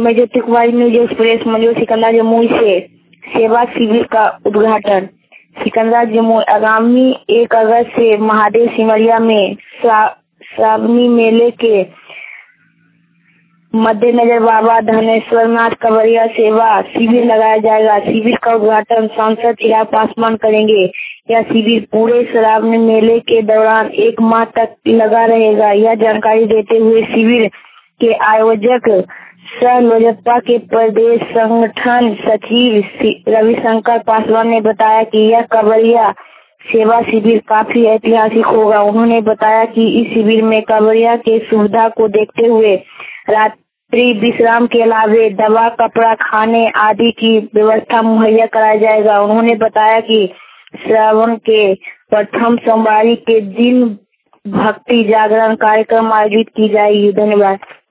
मैं ज्योति कुमारी, news express, मंजूर सिकंदर जमुई से सेवा शिविर का उद्घाटन। सिकंदर जमुई आगामी 1 अगस्त से महादेव सिमरिया में श्रावणी मेले के मद्देनजर बाबा धनेश्वर नाथ कवरिया सेवा शिविर लगाया जाएगा। शिविर का उद्घाटन सांसद चिराग पासवान करेंगे। यह शिविर पूरे श्रावणी मेले के दौरान 1 माह तक लगा रहेगा। यह जानकारी देते हुए शिविर के आयोजक सह लोजपा के प्रदेश संगठन सचिव रविशंकर पासवान ने बताया कि यह कवरिया सेवा शिविर काफी ऐतिहासिक होगा। उन्होंने बताया कि इस शिविर में कवरिया के सुविधा को देखते हुए रात्रि विश्राम के अलावे दवा, कपड़ा, खाने आदि की व्यवस्था मुहैया कराया जाएगा। उन्होंने बताया कि श्रावण के प्रथम सोमवार के दिन भक्ति जागरण कार्यक्रम आयोजित की जाएगी। धन्यवाद।